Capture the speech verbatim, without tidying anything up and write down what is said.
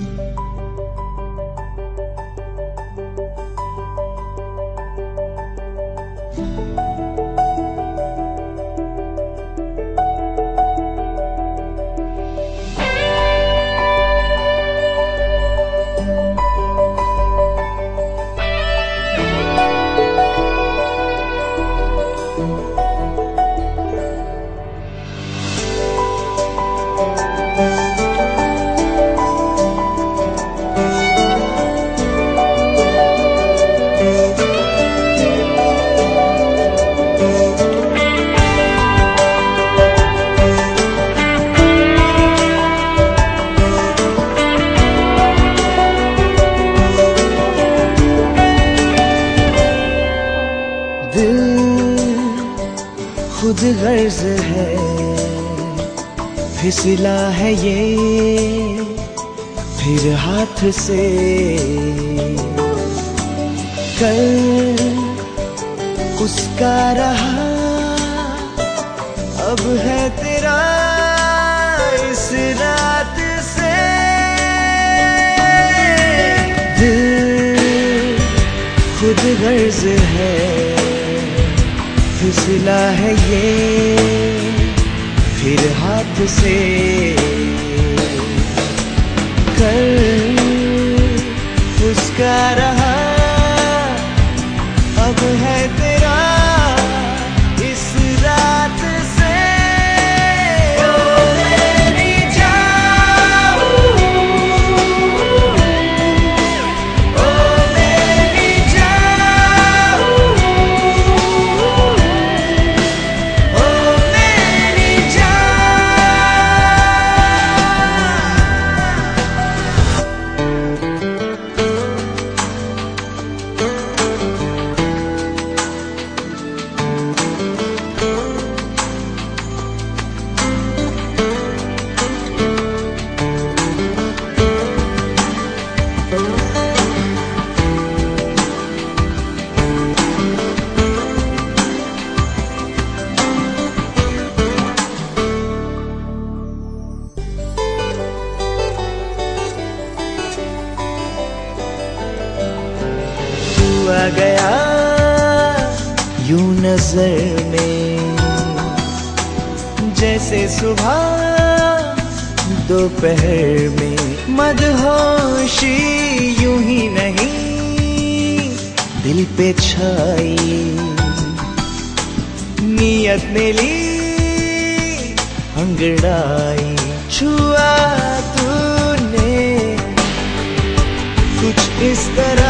खुद गर्ज है, फिसला है ये फिर हाथ से। कल उसका रहा, अब है तेरा इस रात से। दिल खुद गर्ज है, फिसला है ये फिर हाथ से। कल उसका रहा, अब है तेरा इस रात से। ओ मेरी जान, ओ मेरी जान, ओ मेरी जान। आ गया यूं नजर में, जैसे सुबह दोपहर में। मदहोशी यूं ही नहीं दिल पे छाई, नियत ने ली अंगड़ाई। छुआ तूने कुछ इस तरह